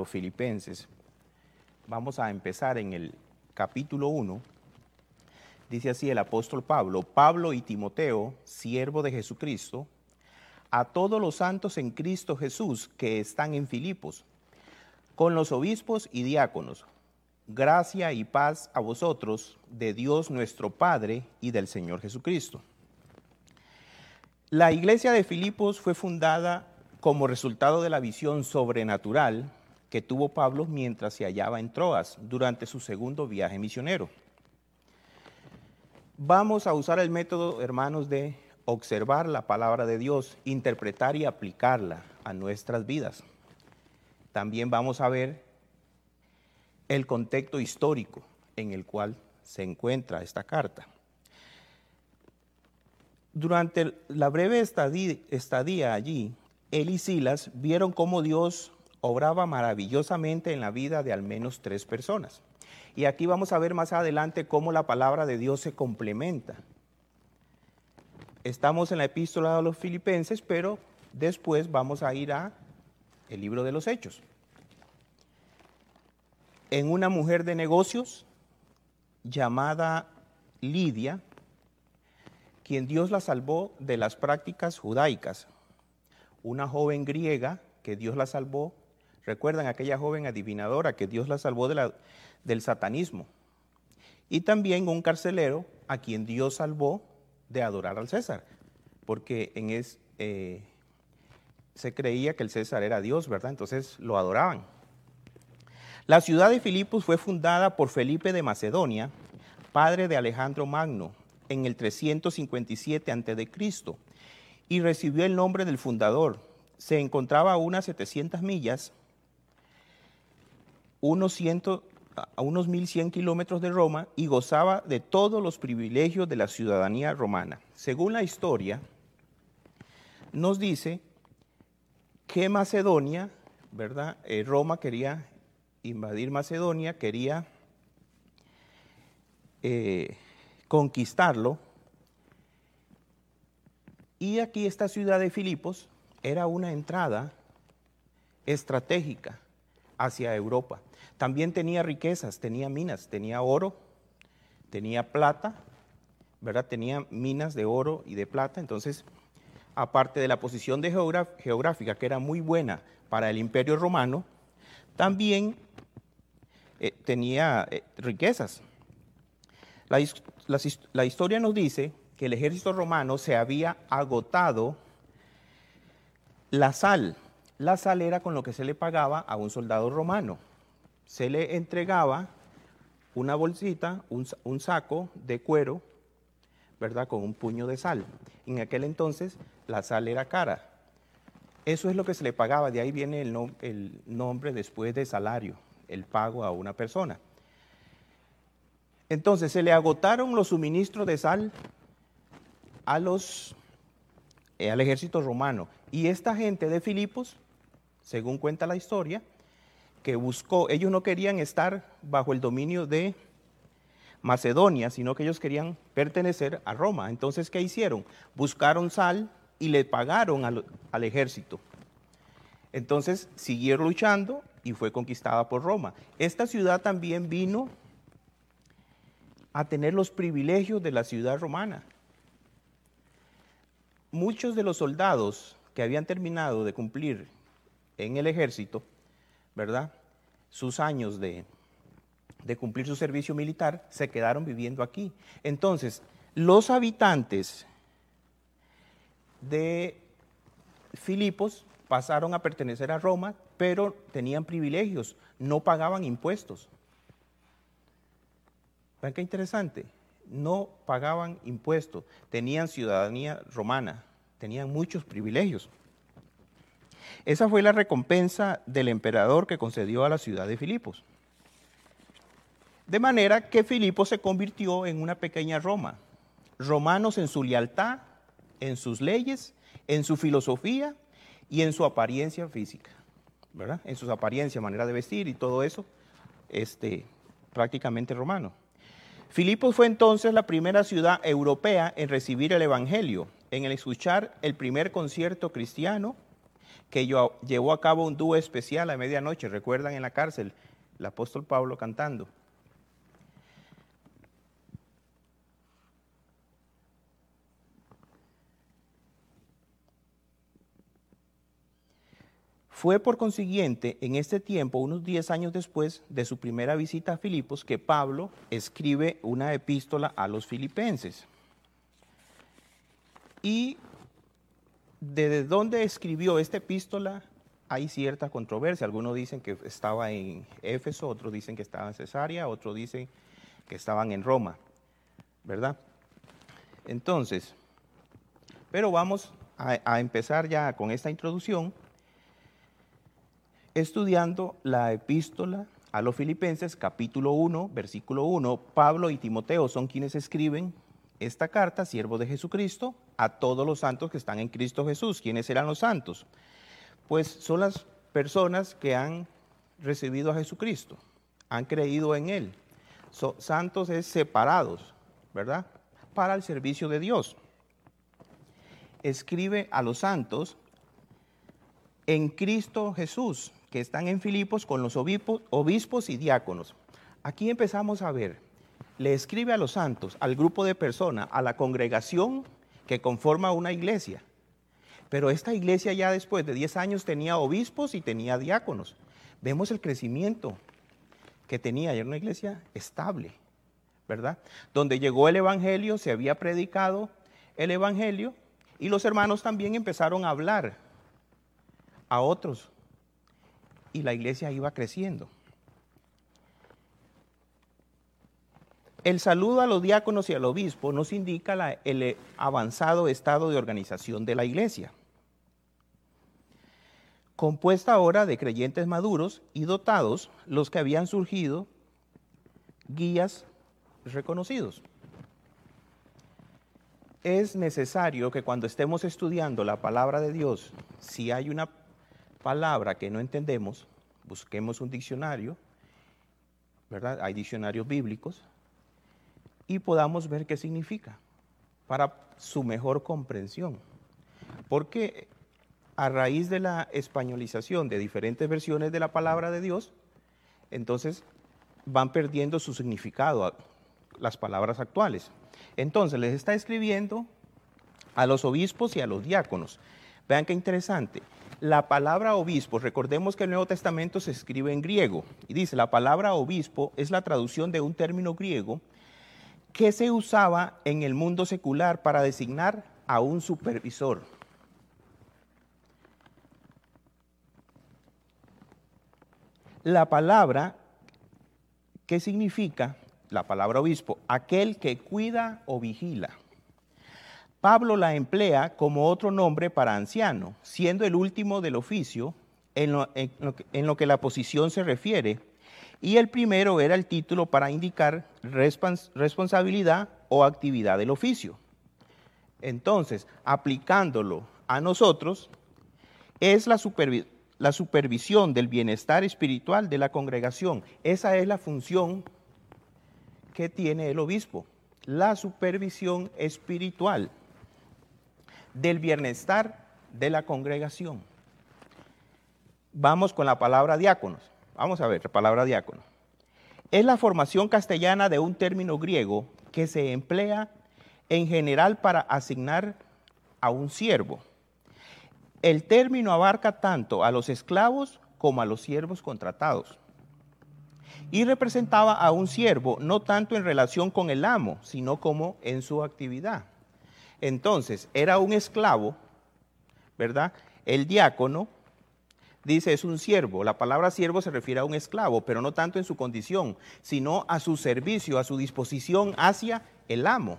los Filipenses. Vamos a empezar en el capítulo 1. Dice así el apóstol Pablo: Pablo y Timoteo, siervo de Jesucristo, a todos los santos en Cristo Jesús que están en Filipos, con los obispos y diáconos, gracia y paz a vosotros, de Dios nuestro Padre y del Señor Jesucristo. La iglesia de Filipos fue fundada como resultado de la visión sobrenatural que tuvo Pablo mientras se hallaba en Troas durante su segundo viaje misionero. Vamos a usar el método, hermanos, de observar la palabra de Dios, interpretar y aplicarla a nuestras vidas. También vamos a ver el contexto histórico en el cual se encuentra esta carta. Durante la breve estadía allí, él y Silas vieron cómo Dios obraba maravillosamente en la vida de al menos 3 personas. Y aquí vamos a ver más adelante cómo la palabra de Dios se complementa. Estamos en la epístola a los Filipenses, pero después vamos a ir a el libro de los Hechos. En una mujer de negocios llamada Lidia, quien Dios la salvó de las prácticas judaicas. Una joven griega que Dios la salvó. ¿Recuerdan aquella joven adivinadora que Dios la salvó del satanismo? Y también un carcelero a quien Dios salvó de adorar al César, porque se creía que el César era Dios, ¿verdad? Entonces lo adoraban. La ciudad de Filipos fue fundada por Felipe de Macedonia, padre de Alejandro Magno, en el 357 a.C., y recibió el nombre del fundador. Se encontraba a unas 700 millas, a unos 1100 kilómetros de Roma, y gozaba de todos los privilegios de la ciudadanía romana. Según la historia, nos dice que Macedonia, ¿verdad? Roma quería invadir Macedonia, quería conquistarlo. Y aquí esta ciudad de Filipos era una entrada estratégica hacia Europa. También tenía riquezas, tenía minas, tenía oro, tenía plata, ¿verdad? Tenía minas de oro y de plata. Entonces, aparte de la posición geográfica, que era muy buena para el Imperio Romano, también tenía riquezas. La historia nos dice que el ejército romano se había agotado la sal. La sal era con lo que se le pagaba a un soldado romano. Se le entregaba una bolsita, un saco de cuero, ¿verdad? Con un puño de sal. En aquel entonces la sal era cara. Eso es lo que se le pagaba, de ahí viene el nombre después de salario, el pago a una persona. Entonces se le agotaron los suministros de sal al ejército romano. Y esta gente de Filipos, según cuenta la historia, que buscó, ellos no querían estar bajo el dominio de Macedonia, sino que ellos querían pertenecer a Roma. Entonces, ¿qué hicieron? Buscaron sal y le pagaron al ejército. Entonces, siguieron luchando y fue conquistada por Roma. Esta ciudad también vino a tener los privilegios de la ciudad romana. Muchos de los soldados que habían terminado de cumplir en el ejército, ¿verdad?, sus años de cumplir su servicio militar, se quedaron viviendo aquí. Entonces, los habitantes de Filipos pasaron a pertenecer a Roma, pero tenían privilegios, no pagaban impuestos. ¿Ven qué interesante? No pagaban impuestos, tenían ciudadanía romana, tenían muchos privilegios. Esa fue la recompensa del emperador que concedió a la ciudad de Filipos. De manera que Filipos se convirtió en una pequeña Roma. Romanos en su lealtad, en sus leyes, en su filosofía y en su apariencia física, ¿verdad? En sus apariencias, manera de vestir y todo eso, prácticamente romano. Filipos fue entonces la primera ciudad europea en recibir el evangelio, en el escuchar el primer concierto cristiano que llevó a cabo un dúo especial a medianoche, recuerdan en la cárcel, el apóstol Pablo cantando. Fue por consiguiente en este tiempo, unos 10 años después de su primera visita a Filipos, que Pablo escribe una epístola a los filipenses. Y desde dónde escribió esta epístola hay cierta controversia. Algunos dicen que estaba en Éfeso, otros dicen que estaba en Cesarea, otros dicen que estaban en Roma, ¿verdad? Entonces, pero vamos a empezar ya con esta introducción, estudiando la epístola a los Filipenses, capítulo 1, versículo 1. Pablo y Timoteo son quienes escriben esta carta, siervos de Jesucristo, a todos los santos que están en Cristo Jesús. ¿Quiénes eran los santos? Pues son las personas que han recibido a Jesucristo, han creído en Él. Santos es separados, ¿verdad? Para el servicio de Dios. Escribe a los santos en Cristo Jesús, que están en Filipos con los obispos y diáconos. Aquí empezamos a ver, le escribe a los santos, al grupo de personas, a la congregación que conforma una iglesia. Pero esta iglesia ya después de 10 años tenía obispos y tenía diáconos. Vemos el crecimiento que tenía, era una iglesia estable, ¿verdad? Donde llegó el evangelio, se había predicado el evangelio y los hermanos también empezaron a hablar a otros y la iglesia iba creciendo. El saludo a los diáconos y al obispo nos indica el avanzado estado de organización de la iglesia, compuesta ahora de creyentes maduros y dotados, los que habían surgido guías reconocidos. Es necesario que cuando estemos estudiando la palabra de Dios, si hay una palabra que no entendemos, busquemos un diccionario, ¿verdad? Hay diccionarios bíblicos, y podamos ver qué significa para su mejor comprensión. Porque a raíz de la españolización de diferentes versiones de la palabra de Dios, entonces van perdiendo su significado las palabras actuales. Entonces les está escribiendo a los obispos y a los diáconos. Vean qué interesante. La palabra obispo, recordemos que el Nuevo Testamento se escribe en griego, y dice, la palabra obispo es la traducción de un término griego que se usaba en el mundo secular para designar a un supervisor. La palabra, ¿qué significa? La palabra obispo, aquel que cuida o vigila. Pablo la emplea como otro nombre para anciano, siendo el último del oficio en lo que la posición se refiere, y el primero era el título para indicar responsabilidad o actividad del oficio. Entonces, aplicándolo a nosotros, es la supervisión del bienestar espiritual de la congregación. Esa es la función que tiene el obispo, la supervisión espiritual del bienestar de la congregación. Vamos con la palabra diáconos. Vamos a ver, la palabra diácono. Es la formación castellana de un término griego que se emplea en general para asignar a un siervo. El término abarca tanto a los esclavos como a los siervos contratados. Y representaba a un siervo no tanto en relación con el amo, sino como en su actividad. Entonces, era un esclavo, ¿verdad? El diácono, dice, es un siervo. La palabra siervo se refiere a un esclavo, pero no tanto en su condición, sino a su servicio, a su disposición hacia el amo.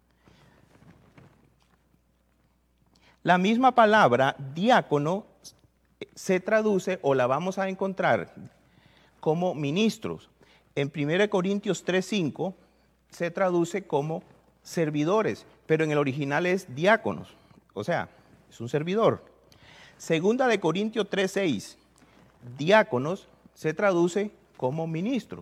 La misma palabra diácono se traduce, o la vamos a encontrar como ministros. En 1 Corintios 3:5 se traduce como servidores, pero en el original es diáconos, o sea, es un servidor. Segunda de Corintios 3:6, diáconos se traduce como ministro.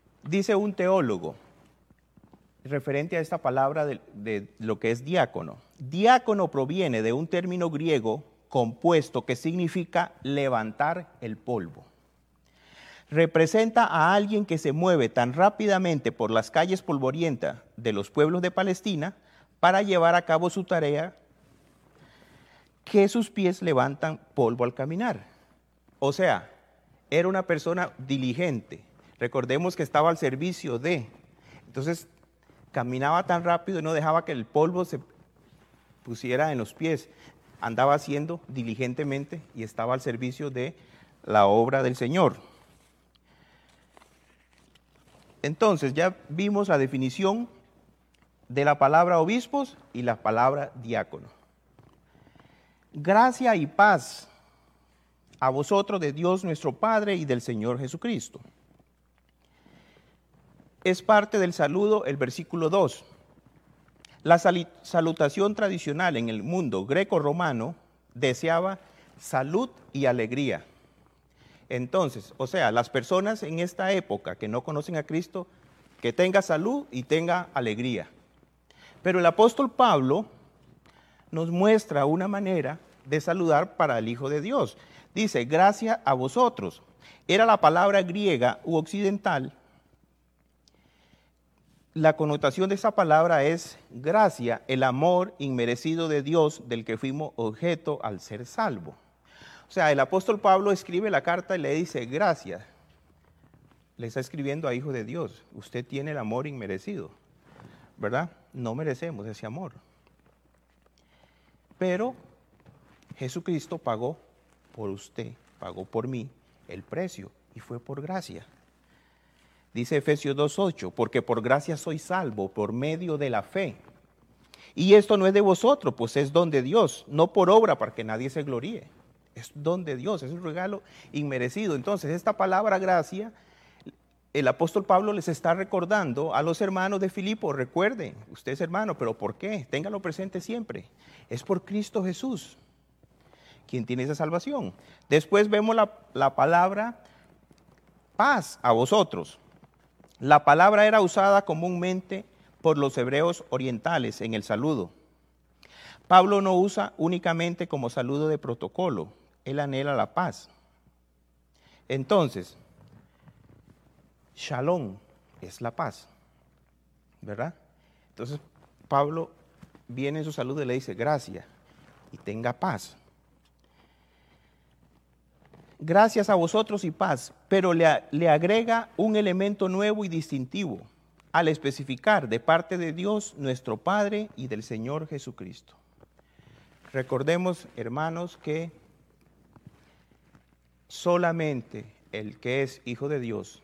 Dice un teólogo, referente a esta palabra de lo que es diácono, Diácono proviene de un término griego compuesto que significa levantar el polvo. Representa a alguien que se mueve tan rápidamente por las calles polvorientas de los pueblos de Palestina para llevar a cabo su tarea, que sus pies levantan polvo al caminar. O sea, era una persona diligente. Recordemos que estaba al servicio de. Entonces, caminaba tan rápido y no dejaba que el polvo se pusiera en los pies. Andaba haciendo diligentemente y estaba al servicio de la obra del Señor. Entonces, ya vimos la definición de la palabra obispos y la palabra diácono. Gracia y paz a vosotros de Dios nuestro Padre y del Señor Jesucristo. Es parte del saludo el versículo 2. La salutación tradicional en el mundo greco-romano deseaba salud y alegría. Entonces, o sea, las personas en esta época que no conocen a Cristo, que tenga salud y tenga alegría. Pero el apóstol Pablo nos muestra una manera de saludar para el Hijo de Dios. Dice, gracia a vosotros. Era la palabra griega u occidental. La connotación de esa palabra es gracia, el amor inmerecido de Dios del que fuimos objeto al ser salvo. O sea, el apóstol Pablo escribe la carta y le dice, gracias. Le está escribiendo a Hijo de Dios. Usted tiene el amor inmerecido, ¿verdad? No merecemos ese amor. Pero Jesucristo pagó por usted, pagó por mí el precio y fue por gracia. Dice Efesios 2:8, porque por gracia soy salvo por medio de la fe. Y esto no es de vosotros, pues es don de Dios, no por obra para que nadie se gloríe. Es don de Dios, es un regalo inmerecido. Entonces, esta palabra gracia, el apóstol Pablo les está recordando a los hermanos de Filipo, recuerden, usted es hermano, pero ¿por qué? Ténganlo presente siempre. Es por Cristo Jesús, quien tiene esa salvación. Después vemos la palabra paz a vosotros. La palabra era usada comúnmente por los hebreos orientales en el saludo. Pablo no usa únicamente como saludo de protocolo, él anhela la paz. Entonces, shalom es la paz, ¿verdad? Entonces, Pablo viene en su saludo y le dice, gracias y tenga paz. Gracias a vosotros y paz, pero le agrega un elemento nuevo y distintivo al especificar de parte de Dios nuestro Padre y del Señor Jesucristo. Recordemos, hermanos, que solamente el que es hijo de Dios,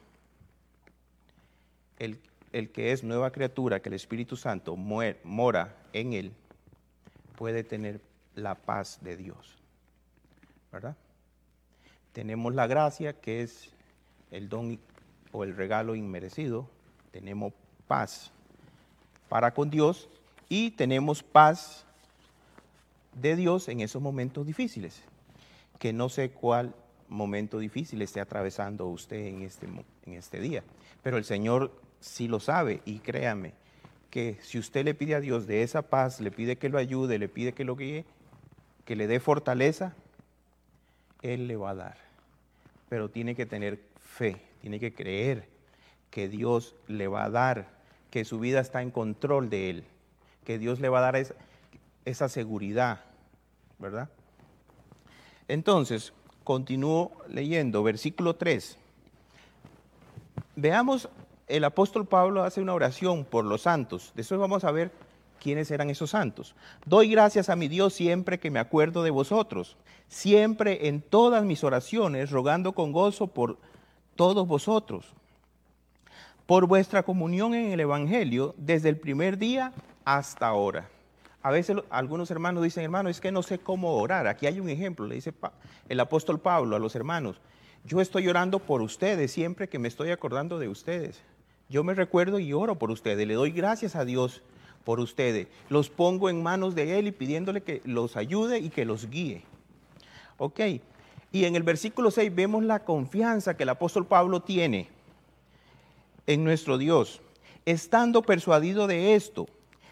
el que es nueva criatura, que el Espíritu Santo mora en él, puede tener la paz de Dios, ¿verdad? Tenemos la gracia, que es el don o el regalo inmerecido. Tenemos paz para con Dios y tenemos paz de Dios en esos momentos difíciles, que no sé cuál momento difícil esté atravesando usted en este día, pero el Señor sí lo sabe, y créame que si usted le pide a Dios de esa paz, le pide que lo ayude, le pide que lo guíe, que le dé fortaleza, Él le va a dar, pero tiene que tener fe, tiene que creer que Dios le va a dar, que su vida está en control de Él, que Dios le va a dar esa seguridad, ¿verdad? Entonces, continúo leyendo, versículo 3. Veamos, el apóstol Pablo hace una oración por los santos. Después vamos a ver quiénes eran esos santos. Doy gracias a mi Dios siempre que me acuerdo de vosotros, siempre en todas mis oraciones, rogando con gozo por todos vosotros, por vuestra comunión en el Evangelio desde el primer día hasta ahora. A veces algunos hermanos dicen, hermano, es que no sé cómo orar. Aquí hay un ejemplo, le dice el apóstol Pablo a los hermanos. Yo estoy orando por ustedes siempre que me estoy acordando de ustedes. Yo me recuerdo y oro por ustedes, le doy gracias a Dios por ustedes. Los pongo en manos de Él y pidiéndole que los ayude y que los guíe. Ok, y en el versículo 6 vemos la confianza que el apóstol Pablo tiene en nuestro Dios, estando persuadido de esto,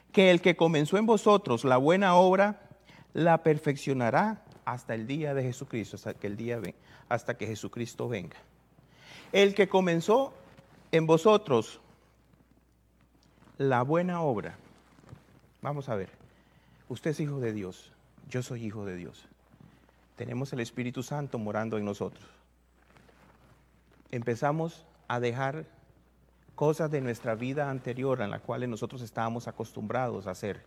que el que comenzó en vosotros la buena obra, la perfeccionará hasta el día de Jesucristo, hasta que Jesucristo venga. El que comenzó en vosotros la buena obra. Vamos a ver, usted es hijo de Dios, yo soy hijo de Dios. Tenemos el Espíritu Santo morando en nosotros. Empezamos a dejar cosas de nuestra vida anterior en las cuales nosotros estábamos acostumbrados a hacer.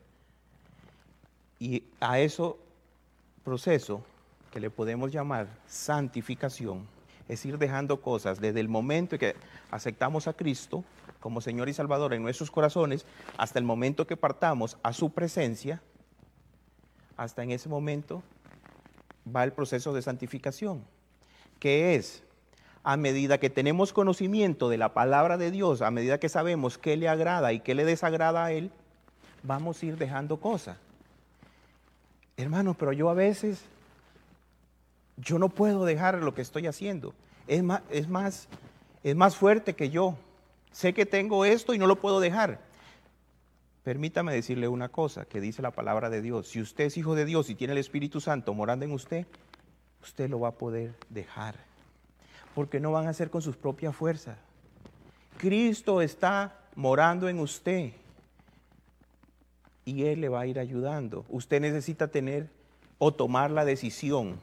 Y a eso proceso que le podemos llamar santificación, es ir dejando cosas desde el momento en que aceptamos a Cristo como Señor y Salvador en nuestros corazones, hasta el momento que partamos a su presencia. Hasta en ese momento va el proceso de santificación, que es a medida que tenemos conocimiento de la palabra de Dios, a medida que sabemos qué le agrada y qué le desagrada a Él, vamos a ir dejando cosas. Hermano, pero yo a veces, yo no puedo dejar lo que estoy haciendo. Es más fuerte que yo. Sé que tengo esto y no lo puedo dejar. Permítame decirle una cosa que dice la palabra de Dios. Si usted es hijo de Dios y tiene el Espíritu Santo morando en usted, usted lo va a poder dejar. Porque no van a hacer con sus propias fuerzas. Cristo está morando en usted y Él le va a ir ayudando. Usted necesita tener o tomar la decisión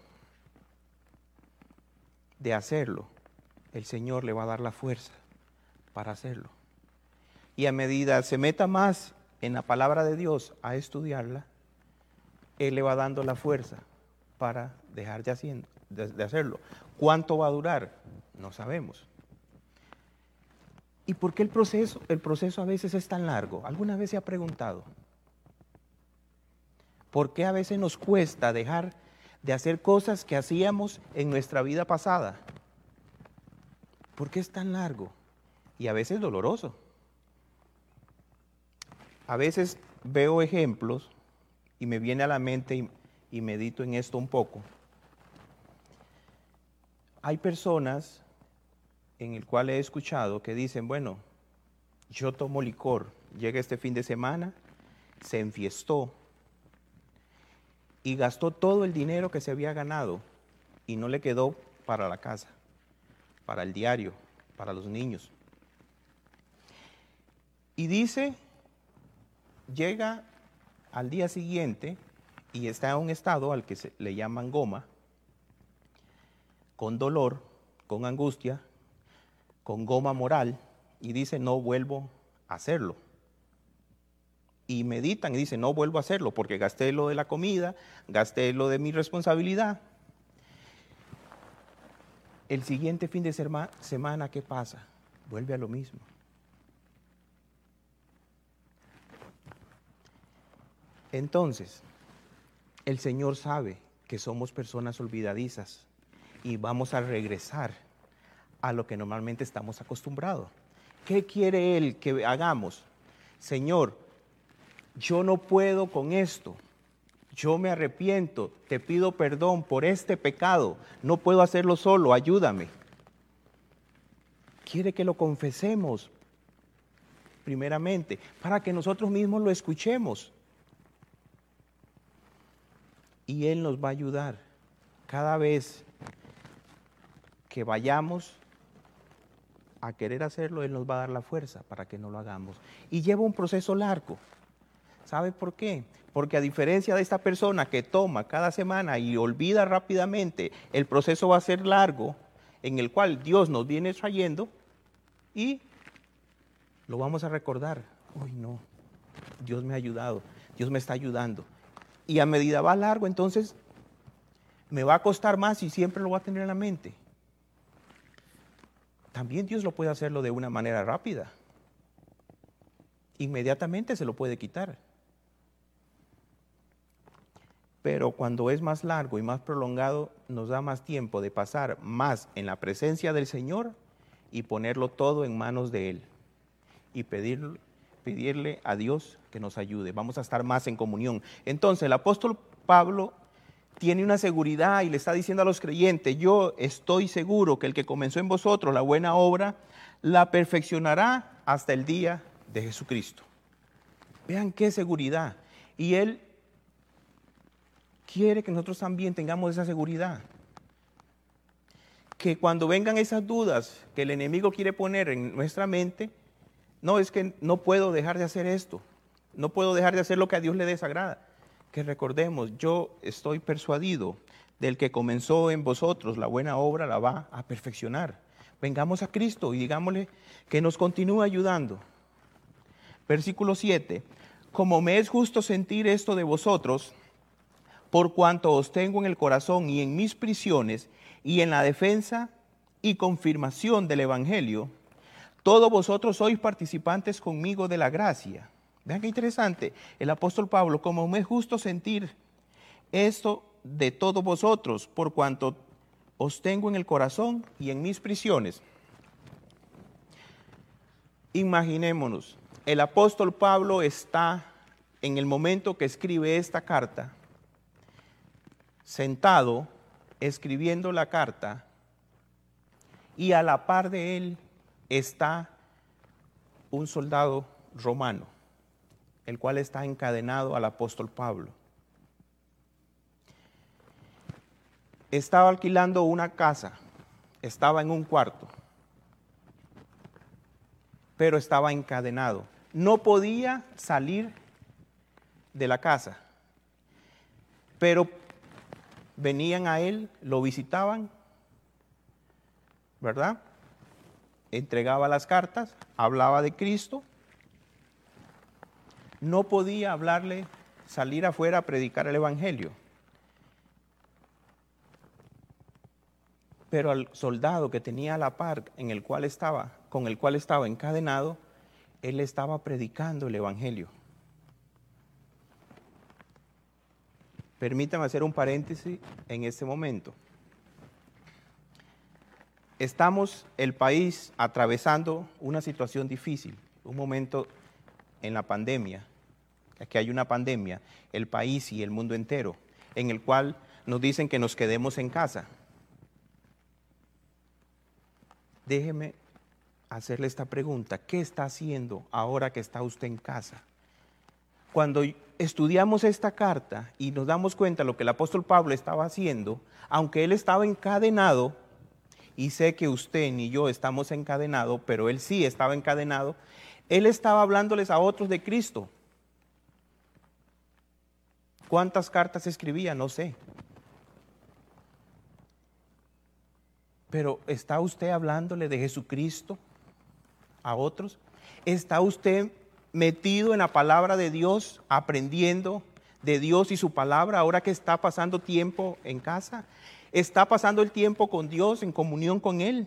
de hacerlo. El Señor le va a dar la fuerza para hacerlo. Y a medida se meta más en la palabra de Dios a estudiarla, Él le va dando la fuerza para dejar de hacerlo. ¿Cuánto va a durar? No sabemos. ¿Y por qué el proceso a veces es tan largo? ¿Alguna vez se ha preguntado? ¿Por qué a veces nos cuesta dejar de hacer cosas que hacíamos en nuestra vida pasada? ¿Por qué es tan largo? Y a veces doloroso. A veces veo ejemplos y me viene a la mente y medito en esto un poco. Hay personas en el cual he escuchado que dicen, bueno, yo tomo licor, llega este fin de semana, se enfiestó y gastó todo el dinero que se había ganado y no le quedó para la casa, para el diario, para los niños. Y dice, llega al día siguiente y está en un estado al que le llaman goma, con dolor, con angustia, con goma moral, y dice, no vuelvo a hacerlo. Y meditan y dicen, no vuelvo a hacerlo porque gasté lo de la comida, gasté lo de mi responsabilidad. El siguiente fin de semana, ¿qué pasa? Vuelve a lo mismo. Entonces, el Señor sabe que somos personas olvidadizas y vamos a regresar a lo que normalmente estamos acostumbrados. ¿Qué quiere Él que hagamos? Señor, yo no puedo con esto. Yo me arrepiento, te pido perdón por este pecado. No puedo hacerlo solo, ayúdame. Quiere que lo confesemos primeramente, para que nosotros mismos lo escuchemos. Y Él nos va a ayudar. Cada vez que vayamos a querer hacerlo, Él nos va a dar la fuerza para que no lo hagamos. Y lleva un proceso largo. ¿Sabe por qué? Porque a diferencia de esta persona que toma cada semana y olvida rápidamente, el proceso va a ser largo, en el cual Dios nos viene trayendo y lo vamos a recordar. Uy, no, Dios me ha ayudado, Dios me está ayudando. Y a medida va largo, entonces me va a costar más y siempre lo va a tener en la mente. También Dios lo puede hacerlo de una manera rápida. Inmediatamente se lo puede quitar. Pero cuando es más largo y más prolongado, nos da más tiempo de pasar más en la presencia del Señor y ponerlo todo en manos de Él. Y pedirle a Dios que nos ayude. Vamos a estar más en comunión. Entonces el apóstol Pablo tiene una seguridad y le está diciendo a los creyentes, yo estoy seguro que el que comenzó en vosotros la buena obra, la perfeccionará hasta el día de Jesucristo. Vean qué seguridad. Y Él quiere que nosotros también tengamos esa seguridad. Que cuando vengan esas dudas que el enemigo quiere poner en nuestra mente, no, es que no puedo dejar de hacer esto, no puedo dejar de hacer lo que a Dios le desagrada. Que recordemos, yo estoy persuadido del que comenzó en vosotros la buena obra la va a perfeccionar. Vengamos a Cristo y digámosle que nos continúe ayudando. Versículo 7. Como me es justo sentir esto de vosotros, por cuanto os tengo en el corazón y en mis prisiones y en la defensa y confirmación del Evangelio, todos vosotros sois participantes conmigo de la gracia. Vean qué interesante, el apóstol Pablo, como me es justo sentir esto de todos vosotros, por cuanto os tengo en el corazón y en mis prisiones. Imaginémonos, el apóstol Pablo está en el momento que escribe esta carta, sentado, escribiendo la carta, y a la par de él está un soldado romano, el cual está encadenado al apóstol Pablo. Estaba alquilando una casa, estaba en un cuarto, pero estaba encadenado. No podía salir de la casa, pero venían a él, lo visitaban, ¿verdad? Entregaba las cartas, hablaba de Cristo. No podía hablarle, salir afuera a predicar el Evangelio. Pero al soldado que tenía a la par con el cual estaba encadenado, él estaba predicando el Evangelio. Permítame hacer un paréntesis en este momento. Estamos, el país, atravesando una situación difícil, un momento en la pandemia, que hay una pandemia, el país y el mundo entero, en el cual nos dicen que nos quedemos en casa. Déjeme hacerle esta pregunta, ¿qué está haciendo ahora que está usted en casa? Cuando estudiamos esta carta y nos damos cuenta de lo que el apóstol Pablo estaba haciendo, aunque él estaba encadenado, y sé que usted ni yo estamos encadenados, pero él sí estaba encadenado, él estaba hablándoles a otros de Cristo. ¿Cuántas cartas escribía? No sé. Pero ¿está usted hablándole de Jesucristo a otros? ¿Está usted metido en la palabra de Dios, aprendiendo de Dios y su palabra ahora que está pasando tiempo en casa? ¿Está pasando el tiempo con Dios, en comunión con Él?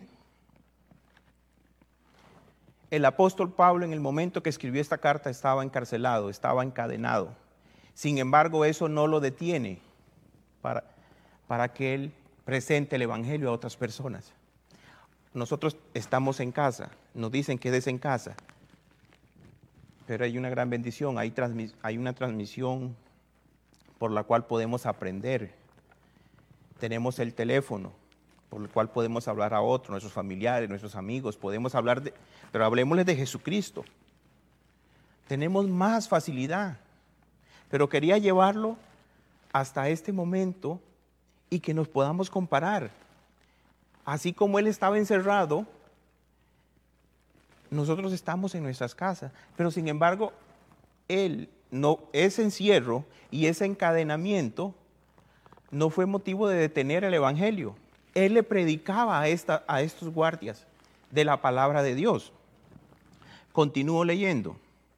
El apóstol Pablo, en el momento que escribió esta carta, estaba encarcelado, estaba encadenado. Sin embargo, eso no lo detiene para que él presente el Evangelio a otras personas. Nosotros estamos en casa, nos dicen quédese en casa, pero hay una gran bendición, hay una transmisión por la cual podemos aprender. Tenemos el teléfono por el cual podemos hablar a otros, nuestros familiares, nuestros amigos, podemos hablar pero hablemosles de Jesucristo. Tenemos más facilidad, pero quería llevarlo hasta este momento y que nos podamos comparar. Así como él estaba encerrado, nosotros estamos en nuestras casas, pero sin embargo, ese encierro y ese encadenamiento no fue motivo de detener el Evangelio. Él le predicaba a estos guardias de la palabra de Dios. Continúo leyendo.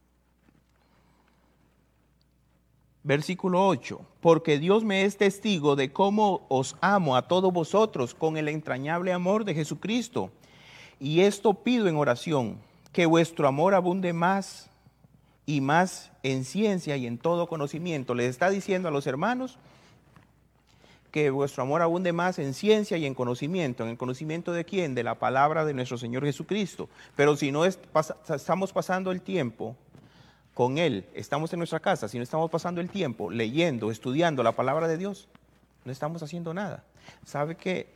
Versículo 8, porque Dios me es testigo de cómo os amo a todos vosotros con el entrañable amor de Jesucristo. Y esto pido en oración, que vuestro amor abunde más y más en ciencia y en todo conocimiento. Les está diciendo a los hermanos que vuestro amor abunde más en ciencia y en el conocimiento de quién, de la palabra de nuestro Señor Jesucristo. Pero si no estamos pasando el tiempo con Él, estamos en nuestra casa, si no estamos pasando el tiempo leyendo, estudiando la palabra de Dios, no estamos haciendo nada. ¿Sabe qué?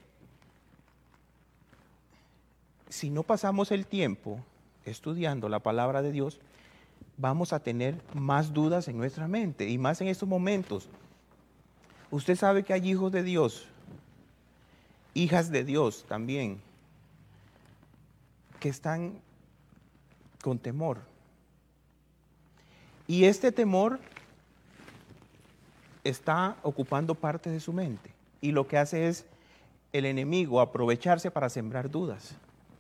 Si no pasamos el tiempo estudiando la palabra de Dios, vamos a tener más dudas en nuestra mente, y más en estos momentos. Usted sabe que hay hijos de Dios, hijas de Dios también, que están con temor. Y este temor está ocupando parte de su mente. Y lo que hace es el enemigo aprovecharse para sembrar dudas.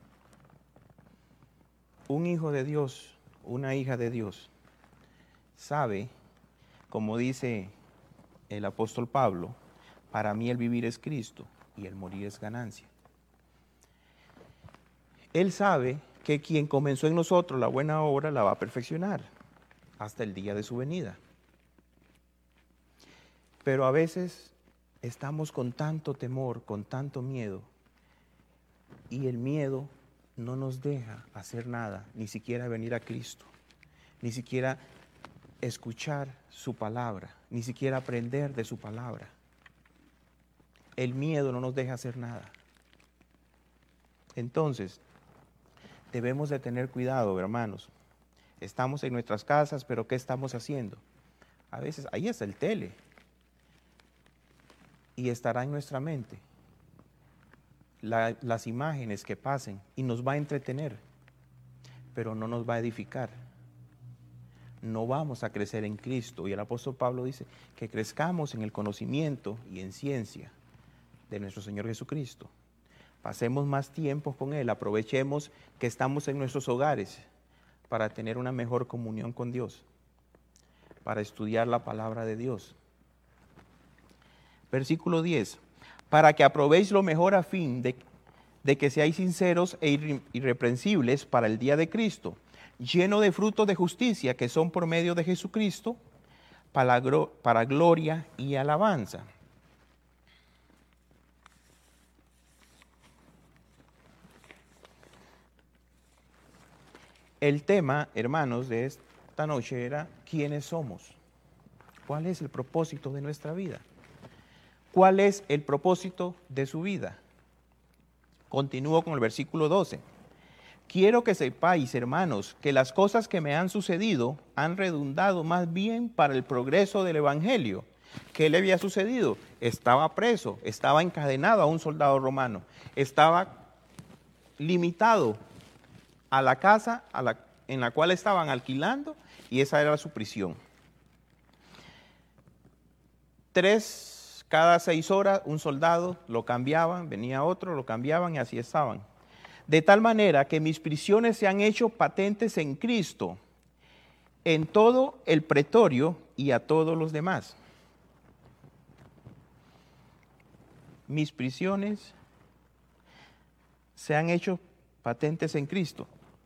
Un hijo de Dios, una hija de Dios, sabe, como dice el apóstol Pablo, para mí el vivir es Cristo y el morir es ganancia. Él sabe que quien comenzó en nosotros la buena obra la va a perfeccionar hasta el día de su venida. Pero a veces estamos con tanto temor, con tanto miedo, y el miedo no nos deja hacer nada, ni siquiera venir a Cristo, ni siquiera escuchar su palabra, ni siquiera aprender de su palabra. El miedo no nos deja hacer nada. Entonces, debemos de tener cuidado, hermanos. Estamos en nuestras casas, pero ¿qué estamos haciendo? A veces, ahí está el tele, y estará en nuestra mente las imágenes que pasen, y nos va a entretener, pero no nos va a edificar. No vamos a crecer en Cristo. Y el apóstol Pablo dice que crezcamos en el conocimiento y en ciencia de nuestro Señor Jesucristo. Pasemos más tiempo con Él, aprovechemos que estamos en nuestros hogares para tener una mejor comunión con Dios, para estudiar la palabra de Dios. Versículo 10, para que aprobéis lo mejor a fin de que seáis sinceros e irreprensibles para el día de Cristo, lleno de frutos de justicia que son por medio de Jesucristo, para gloria y alabanza. El tema, hermanos, de esta noche era ¿quiénes somos? ¿Cuál es el propósito de nuestra vida? ¿Cuál es el propósito de su vida? Continúo con el versículo 12. Quiero que sepáis, hermanos, que las cosas que me han sucedido han redundado más bien para el progreso del Evangelio. ¿Qué le había sucedido? Estaba preso, estaba encadenado a un soldado romano, estaba limitado a la casa en la cual estaban alquilando, y esa era su prisión. Cada 6 horas un soldado lo cambiaban, venía otro, lo cambiaban, y así estaban. De tal manera que mis prisiones se han hecho patentes en Cristo, en todo el pretorio y a todos los demás. Mis prisiones se han hecho patentes en Cristo,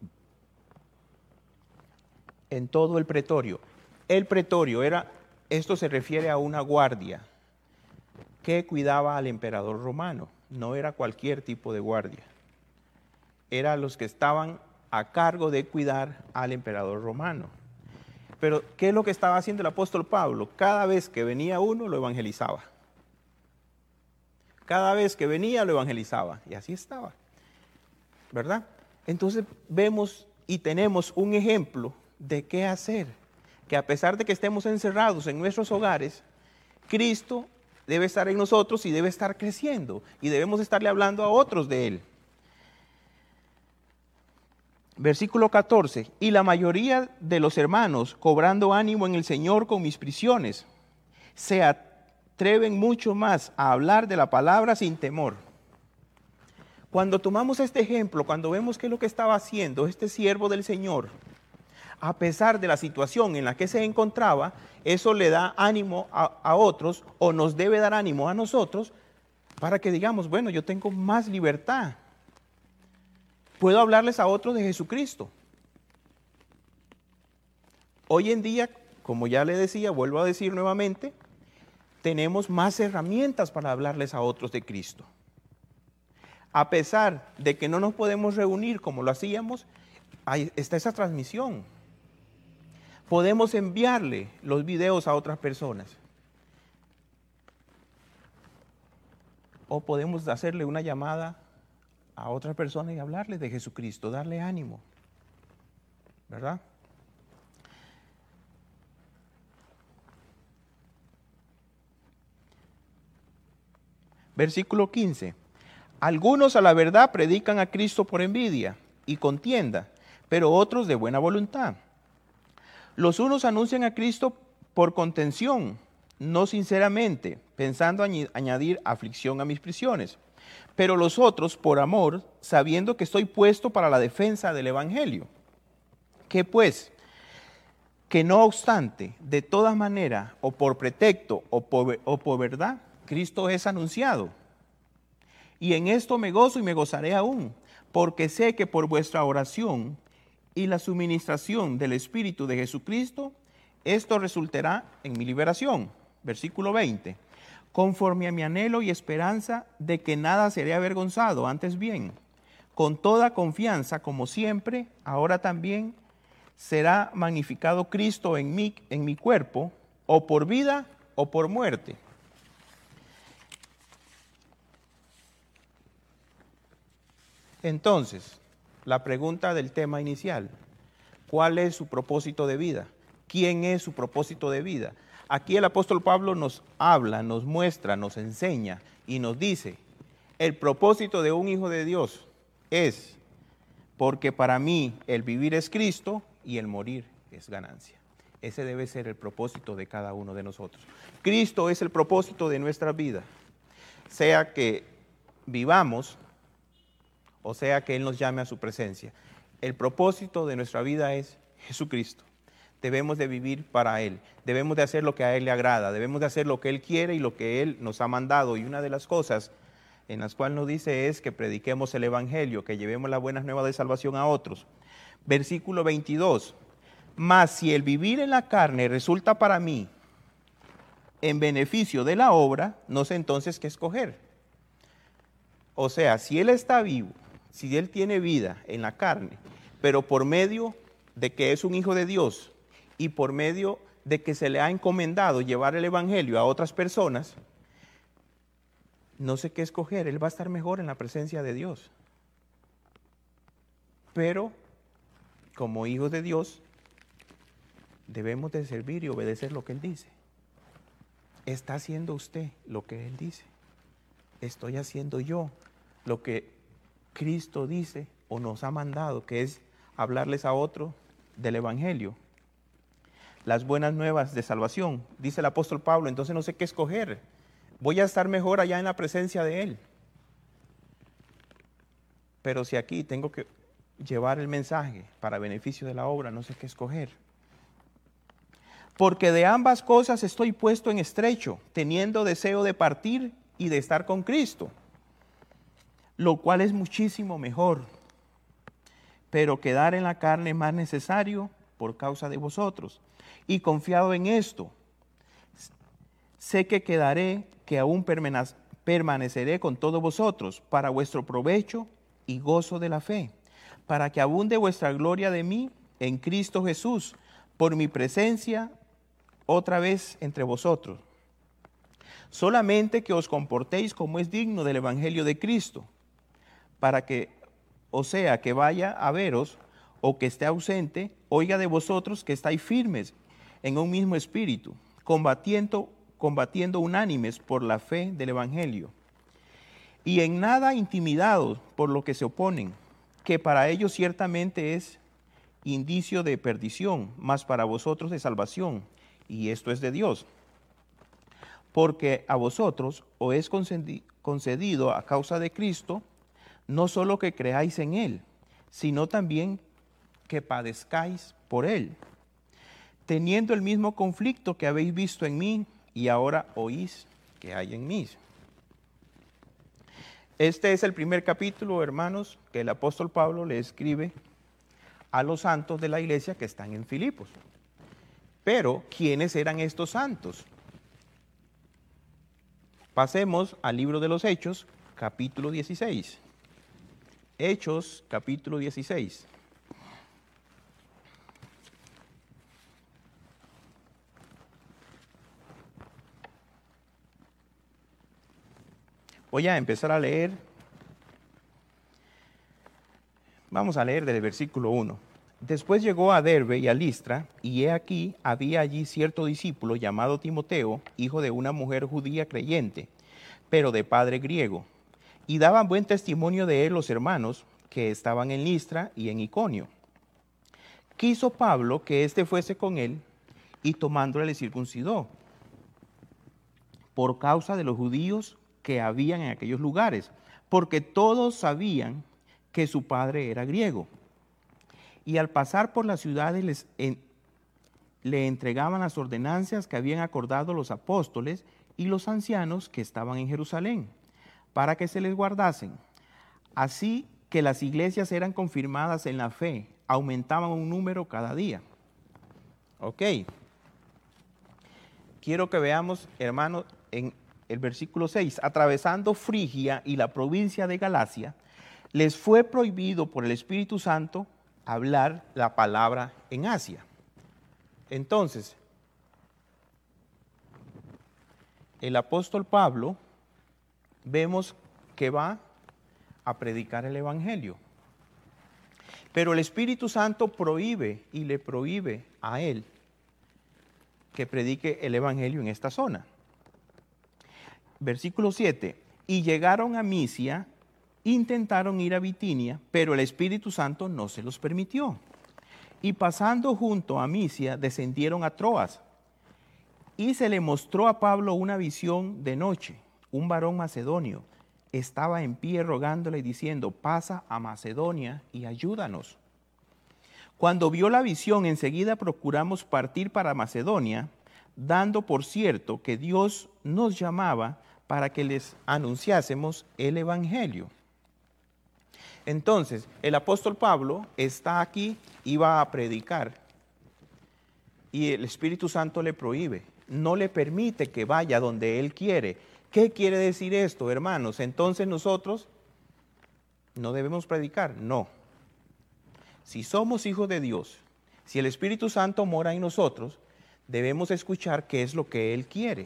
en todo el pretorio. El pretorio esto se refiere a una guardia que cuidaba al emperador romano. No era cualquier tipo de guardia. Eran los que estaban a cargo de cuidar al emperador romano. Pero, ¿qué es lo que estaba haciendo el apóstol Pablo? Cada vez que venía uno, lo evangelizaba. Cada vez que venía, lo evangelizaba. Y así estaba, ¿verdad? Entonces, vemos y tenemos un ejemplo de qué hacer. Que a pesar de que estemos encerrados en nuestros hogares, Cristo debe estar en nosotros y debe estar creciendo. Y debemos estarle hablando a otros de Él. Versículo 14, y la mayoría de los hermanos, cobrando ánimo en el Señor con mis prisiones, se atreven mucho más a hablar de la palabra sin temor. Cuando tomamos este ejemplo, cuando vemos qué es lo que estaba haciendo este siervo del Señor, a pesar de la situación en la que se encontraba, eso le da ánimo a otros, o nos debe dar ánimo a nosotros, para que digamos, bueno, yo tengo más libertad. Puedo hablarles a otros de Jesucristo. Hoy en día, como ya le decía, vuelvo a decir nuevamente, tenemos más herramientas para hablarles a otros de Cristo. A pesar de que no nos podemos reunir como lo hacíamos, ahí está esa transmisión. Podemos enviarle los videos a otras personas. O podemos hacerle una llamada a otras personas y hablarles de Jesucristo, darle ánimo, ¿verdad? Versículo 15. Algunos a la verdad predican a Cristo por envidia y contienda, pero otros de buena voluntad. Los unos anuncian a Cristo por contención, no sinceramente, pensando añadir aflicción a mis prisiones. Pero los otros por amor, sabiendo que estoy puesto para la defensa del Evangelio. ¿Qué pues? Que no obstante, de todas maneras, o por pretexto o por verdad, Cristo es anunciado. Y en esto me gozo y me gozaré aún, porque sé que por vuestra oración y la suministración del Espíritu de Jesucristo, esto resultará en mi liberación. Versículo 20. Conforme a mi anhelo y esperanza de que nada seré avergonzado, antes bien, con toda confianza, como siempre, ahora también será magnificado Cristo en mi cuerpo, o por vida o por muerte. Entonces, la pregunta del tema inicial, ¿cuál es su propósito de vida? ¿Quién es su propósito de vida? Aquí el apóstol Pablo nos habla, nos muestra, nos enseña y nos dice, el propósito de un hijo de Dios es, porque para mí el vivir es Cristo y el morir es ganancia. Ese debe ser el propósito de cada uno de nosotros. Cristo es el propósito de nuestra vida, sea que vivamos o sea que Él nos llame a su presencia. El propósito de nuestra vida es Jesucristo. Debemos de vivir para Él, debemos de hacer lo que a Él le agrada, debemos de hacer lo que Él quiere y lo que Él nos ha mandado. Y una de las cosas en las cuales nos dice es que prediquemos el Evangelio, que llevemos las buenas nuevas de salvación a otros. Versículo 22. Mas si el vivir en la carne resulta para mí en beneficio de la obra, no sé entonces qué escoger. O sea, si Él está vivo, si Él tiene vida en la carne, pero por medio de que es un hijo de Dios y por medio de que se le ha encomendado llevar el Evangelio a otras personas, no sé qué escoger. Él va a estar mejor en la presencia de Dios. Pero, como hijos de Dios, debemos de servir y obedecer lo que Él dice. ¿Está haciendo usted lo que Él dice? ¿Estoy haciendo yo lo que Cristo dice o nos ha mandado, que es hablarles a otro del Evangelio? Las buenas nuevas de salvación, dice el apóstol Pablo. Entonces no sé qué escoger. Voy a estar mejor allá en la presencia de Él. Pero si aquí tengo que llevar el mensaje para beneficio de la obra, no sé qué escoger. Porque de ambas cosas estoy puesto en estrecho, teniendo deseo de partir y de estar con Cristo, lo cual es muchísimo mejor. Pero quedar en la carne es más necesario por causa de vosotros. Y confiado en esto, sé que quedaré, que aún permaneceré con todos vosotros para vuestro provecho y gozo de la fe, para que abunde vuestra gloria de mí en Cristo Jesús, por mi presencia otra vez entre vosotros. Solamente que os comportéis como es digno del Evangelio de Cristo, para que, o sea, que vaya a veros o que esté ausente, oiga de vosotros que estáis firmes en un mismo espíritu, combatiendo unánimes por la fe del Evangelio, y en nada intimidados por lo que se oponen, que para ellos ciertamente es indicio de perdición, mas para vosotros de salvación, y esto es de Dios. Porque a vosotros os es concedido a causa de Cristo, no solo que creáis en Él, sino también que padezcáis por Él, teniendo el mismo conflicto que habéis visto en mí y ahora oís que hay en mí. Este es el primer capítulo, hermanos, que el apóstol Pablo le escribe a los santos de la iglesia que están en Filipos. Pero, ¿quiénes eran estos santos? Pasemos al libro de los Hechos, capítulo 16. Hechos, capítulo 16. Voy a empezar a leer. Vamos a leer desde el versículo 1. Después llegó a Derbe y a Listra, y he aquí, había allí cierto discípulo llamado Timoteo, hijo de una mujer judía creyente, pero de padre griego. Y daban buen testimonio de él los hermanos que estaban en Listra y en Iconio. Quiso Pablo que éste fuese con él, y tomándole le circuncidó, por causa de los judíos que habían en aquellos lugares, porque todos sabían que su padre era griego. Y al pasar por las ciudades le entregaban las ordenanzas que habían acordado los apóstoles y los ancianos que estaban en Jerusalén, para que se les guardasen. Así que las iglesias eran confirmadas en la fe, aumentaban un número cada día. Ok. Quiero que veamos, hermanos, en el versículo 6, atravesando Frigia y la provincia de Galacia, les fue prohibido por el Espíritu Santo hablar la palabra en Asia. Entonces, el apóstol Pablo, vemos que va a predicar el Evangelio. Pero el Espíritu Santo prohíbe y le prohíbe a él que predique el Evangelio en esta zona. Versículo 7. Y llegaron a Misia, intentaron ir a Bitinia, pero el Espíritu Santo no se los permitió. Y pasando junto a Misia, descendieron a Troas. Y se le mostró a Pablo una visión de noche. Un varón macedonio estaba en pie rogándole y diciendo: pasa a Macedonia y ayúdanos. Cuando vio la visión, enseguida procuramos partir para Macedonia, dando por cierto que Dios nos llamaba para que les anunciásemos el Evangelio. Entonces, el apóstol Pablo está aquí, iba a predicar, y el Espíritu Santo le prohíbe, no le permite que vaya donde él quiere. ¿Qué quiere decir esto, hermanos? Entonces nosotros no debemos predicar, no. Si somos hijos de Dios, si el Espíritu Santo mora en nosotros, debemos escuchar qué es lo que Él quiere.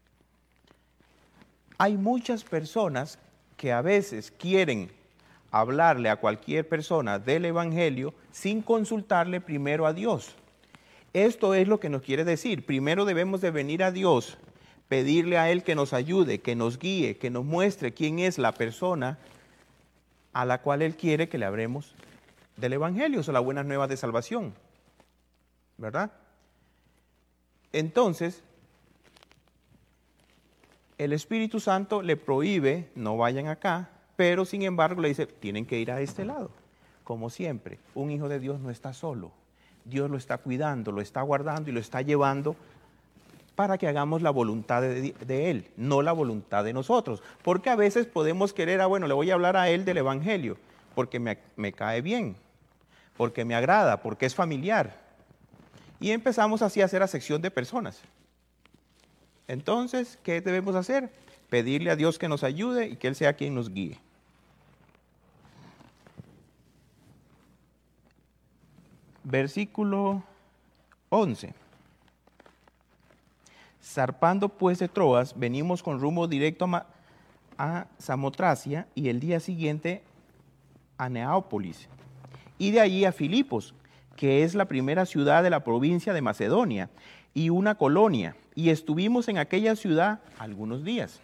Hay muchas personas que a veces quieren hablarle a cualquier persona del Evangelio sin consultarle primero a Dios. Esto es lo que nos quiere decir. Primero debemos de venir a Dios, pedirle a Él que nos ayude, que nos guíe, que nos muestre quién es la persona a la cual Él quiere que le hablemos del Evangelio, o sea, las buenas nuevas de salvación, ¿verdad? Entonces, el Espíritu Santo le prohíbe, no vayan acá, pero sin embargo le dice, tienen que ir a este lado. Como siempre, un hijo de Dios no está solo. Dios lo está cuidando, lo está guardando y lo está llevando para que hagamos la voluntad de Él, no la voluntad de nosotros. Porque a veces podemos querer, bueno, le voy a hablar a Él del Evangelio, porque me cae bien, porque me agrada, porque es familiar. Y empezamos así a hacer acepción de personas. Entonces, ¿qué debemos hacer? Pedirle a Dios que nos ayude y que Él sea quien nos guíe. Versículo 11. Zarpando pues de Troas, venimos con rumbo directo a Samotracia y el día siguiente a Neápolis y de allí a Filipos, que es la primera ciudad de la provincia de Macedonia y una colonia, y estuvimos en aquella ciudad algunos días.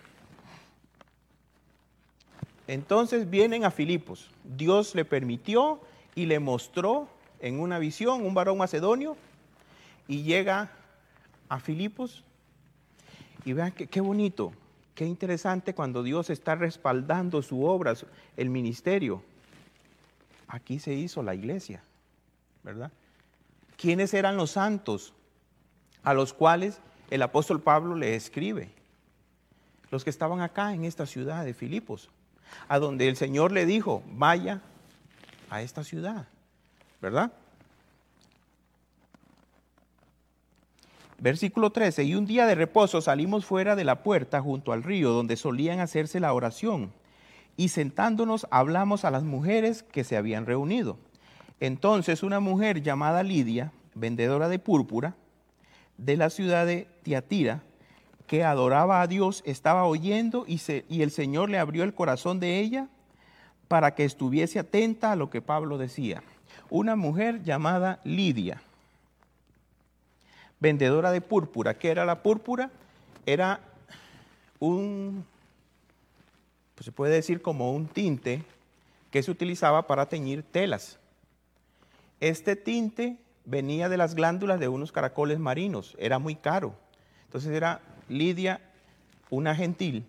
Entonces vienen a Filipos. Dios le permitió y le mostró en una visión un varón macedonio y llega a Filipos. Y vean qué bonito, qué interesante cuando Dios está respaldando su obra, el ministerio. Aquí se hizo la iglesia, ¿verdad? ¿Quiénes eran los santos a los cuales el apóstol Pablo le escribe? Los que estaban acá en esta ciudad de Filipos, a donde el Señor le dijo, vaya a esta ciudad, ¿verdad? Versículo 13, y un día de reposo salimos fuera de la puerta junto al río donde solían hacerse la oración, y sentándonos hablamos a las mujeres que se habían reunido. Entonces una mujer llamada Lidia, vendedora de púrpura, de la ciudad de Tiatira, que adoraba a Dios, estaba oyendo y el Señor le abrió el corazón de ella para que estuviese atenta a lo que Pablo decía. Una mujer llamada Lidia, vendedora de púrpura. ¿Qué era la púrpura? Era un pues se puede decir como un tinte que se utilizaba para teñir telas. Este tinte venía de las glándulas de unos caracoles marinos, era muy caro. Entonces era Lidia, una gentil,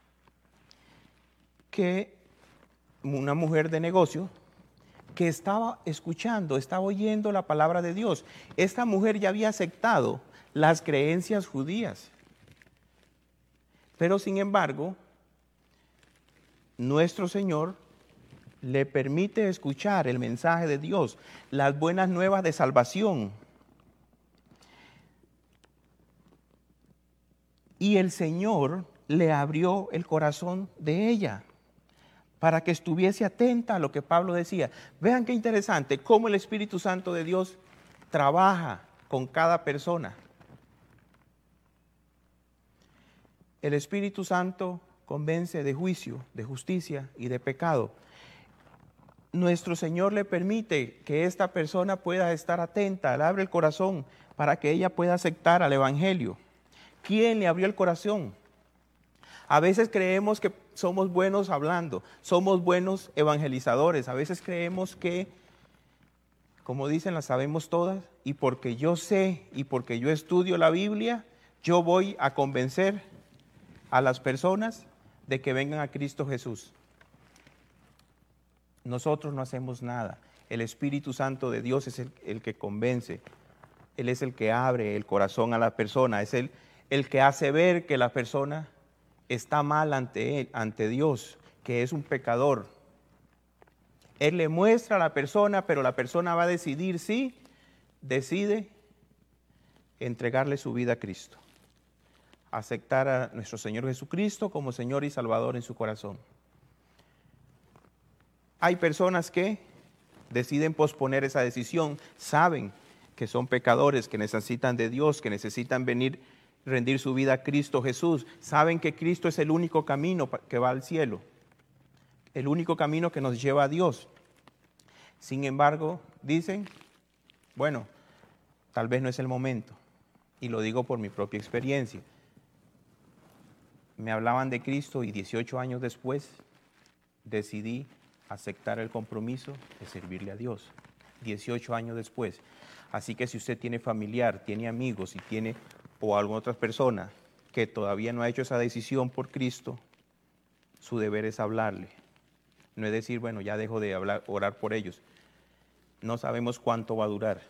una mujer de negocio, que estaba escuchando, estaba oyendo la palabra de Dios. Esta mujer ya había aceptado las creencias judías, pero sin embargo, nuestro Señor le permite escuchar el mensaje de Dios, las buenas nuevas de salvación. Y el Señor le abrió el corazón de ella para que estuviese atenta a lo que Pablo decía. Vean qué interesante, cómo el Espíritu Santo de Dios trabaja con cada persona. El Espíritu Santo convence de juicio, de justicia y de pecado. Nuestro Señor le permite que esta persona pueda estar atenta, le abre el corazón para que ella pueda aceptar al Evangelio. ¿Quién le abrió el corazón? A veces creemos que somos buenos hablando, somos buenos evangelizadores. A veces creemos que, como dicen, las sabemos todas, y porque yo sé y porque yo estudio la Biblia, yo voy a convencer a las personas de que vengan a Cristo Jesús. Nosotros no hacemos nada. El Espíritu Santo de Dios es el que convence. Él es el que abre el corazón a la persona. Es el que hace ver que la persona está mal ante él, ante Dios, que es un pecador. Él le muestra a la persona, pero la persona va a decidir si decide entregarle su vida a Cristo. Aceptar a nuestro Señor Jesucristo como Señor y Salvador en su corazón. Hay personas que deciden posponer esa decisión, saben que son pecadores, que necesitan de Dios, que necesitan venir, rendir su vida a Cristo Jesús. Saben que Cristo es el único camino que va al cielo, el único camino que nos lleva a Dios. Sin embargo, dicen, bueno, tal vez no es el momento. Y lo digo por mi propia experiencia. Me hablaban de Cristo y 18 años después decidí aceptar el compromiso de servirle a Dios, 18 años después. Así que si usted tiene familiar, tiene amigos o alguna otra persona que todavía no ha hecho esa decisión por Cristo, su deber es hablarle. No es decir, bueno, ya dejo de orar por ellos. No sabemos cuánto va a durar.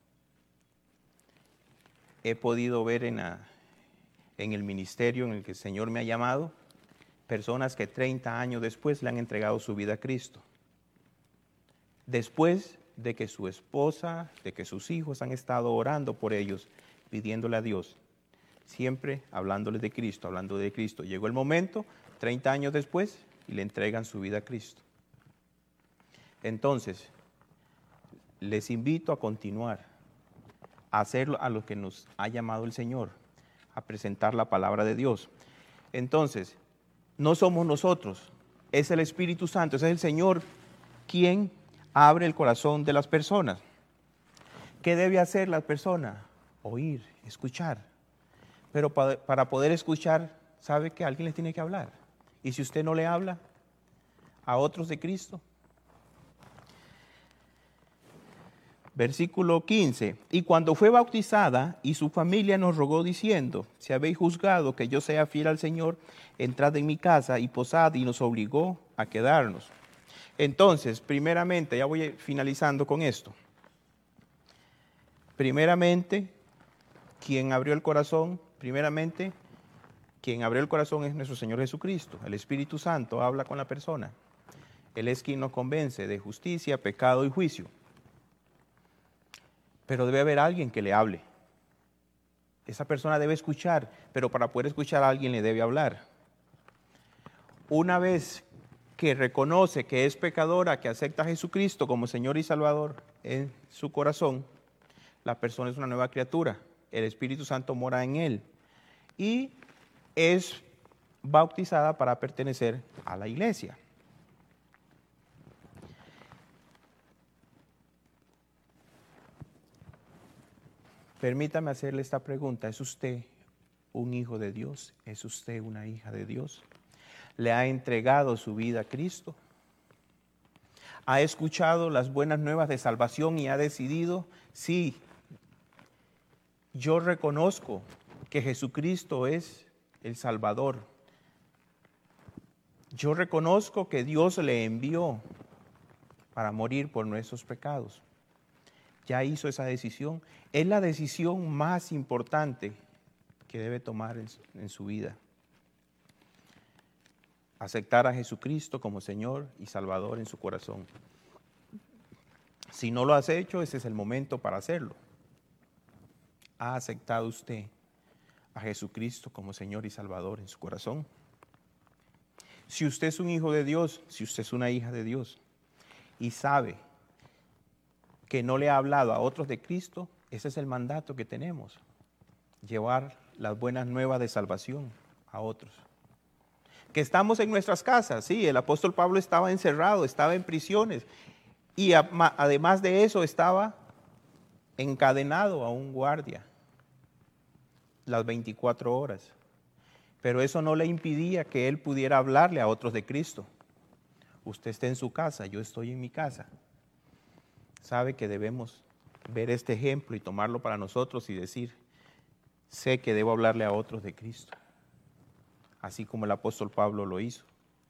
He podido ver en el ministerio en el que el Señor me ha llamado, personas que 30 años después le han entregado su vida a Cristo. Después de que su esposa, de que sus hijos han estado orando por ellos, pidiéndole a Dios, siempre hablándoles de Cristo, hablando de Cristo. Llegó el momento, 30 años después, y le entregan su vida a Cristo. Entonces, les invito a continuar, a hacerlo a lo que nos ha llamado el Señor, a presentar la palabra de Dios. Entonces, no somos nosotros, es el Espíritu Santo, es el Señor quien abre el corazón de las personas. ¿Qué debe hacer la persona? Oír, escuchar. Pero para poder escuchar, sabe que alguien les tiene que hablar. Y si usted no le habla a otros de Cristo. Versículo 15. Y cuando fue bautizada y su familia nos rogó diciendo, si habéis juzgado que yo sea fiel al Señor, entrad en mi casa y posad, y nos obligó a quedarnos. Entonces, primeramente, ya voy finalizando con esto. Primeramente, quien abrió el corazón es nuestro Señor Jesucristo. El Espíritu Santo habla con la persona. Él es quien nos convence de justicia, pecado y juicio. Pero debe haber alguien que le hable. Esa persona debe escuchar, pero para poder escuchar a alguien le debe hablar. Una vez que reconoce que es pecadora, que acepta a Jesucristo como Señor y Salvador en su corazón, la persona es una nueva criatura. El Espíritu Santo mora en él y es bautizada para pertenecer a la iglesia. Permítame hacerle esta pregunta. ¿Es usted un hijo de Dios? ¿Es usted una hija de Dios? ¿Le ha entregado su vida a Cristo? ¿Ha escuchado las buenas nuevas de salvación y ha decidido, sí, yo reconozco que Jesucristo es el Salvador? Yo reconozco que Dios le envió para morir por nuestros pecados. Ya hizo esa decisión. Es la decisión más importante que debe tomar en su vida. Aceptar a Jesucristo como Señor y Salvador en su corazón. Si no lo has hecho, ese es el momento para hacerlo. ¿Ha aceptado usted a Jesucristo como Señor y Salvador en su corazón? Si usted es un hijo de Dios, si usted es una hija de Dios y sabe que no le ha hablado a otros de Cristo, ese es el mandato que tenemos. Llevar las buenas nuevas de salvación a otros. Que estamos en nuestras casas, sí, el apóstol Pablo estaba encerrado, estaba en prisiones y además de eso estaba encadenado a un guardia las 24 horas. Pero eso no le impidía que él pudiera hablarle a otros de Cristo. Usted está en su casa, yo estoy en mi casa. Sabe que debemos ver este ejemplo y tomarlo para nosotros y decir, sé que debo hablarle a otros de Cristo. Así como el apóstol Pablo lo hizo.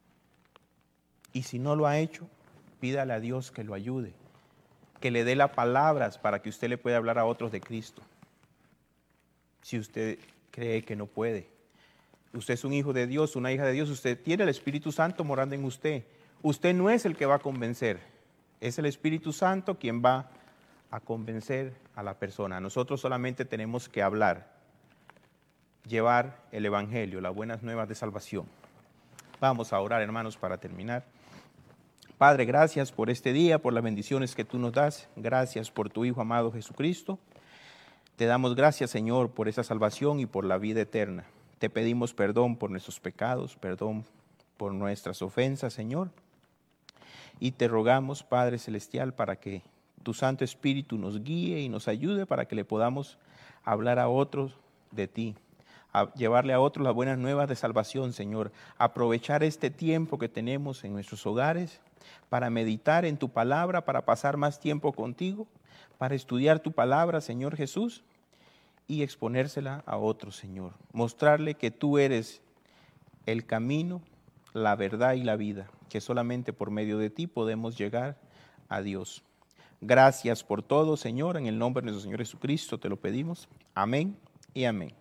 Y si no lo ha hecho, pídale a Dios que lo ayude, que le dé las palabras para que usted le pueda hablar a otros de Cristo. Si usted cree que no puede. Usted es un hijo de Dios, una hija de Dios, usted tiene el Espíritu Santo morando en usted. Usted no es el que va a convencer, es el Espíritu Santo quien va a convencer a la persona. Nosotros solamente tenemos que hablar. Llevar el Evangelio, las buenas nuevas de salvación. Vamos a orar, hermanos, para terminar. Padre, gracias por este día, por las bendiciones que tú nos das. Gracias por tu Hijo amado Jesucristo. Te damos gracias, Señor, por esa salvación y por la vida eterna. Te pedimos perdón por nuestros pecados, perdón por nuestras ofensas, Señor. Y te rogamos, Padre Celestial, para que tu Santo Espíritu nos guíe y nos ayude para que le podamos hablar a otros de ti. A llevarle a otros las buenas nuevas de salvación, Señor. Aprovechar este tiempo que tenemos en nuestros hogares para meditar en tu palabra, para pasar más tiempo contigo, para estudiar tu palabra, Señor Jesús, y exponérsela a otros, Señor. Mostrarle que tú eres el camino, la verdad y la vida, que solamente por medio de ti podemos llegar a Dios. Gracias por todo, Señor. En el nombre de nuestro Señor Jesucristo te lo pedimos. Amén y amén.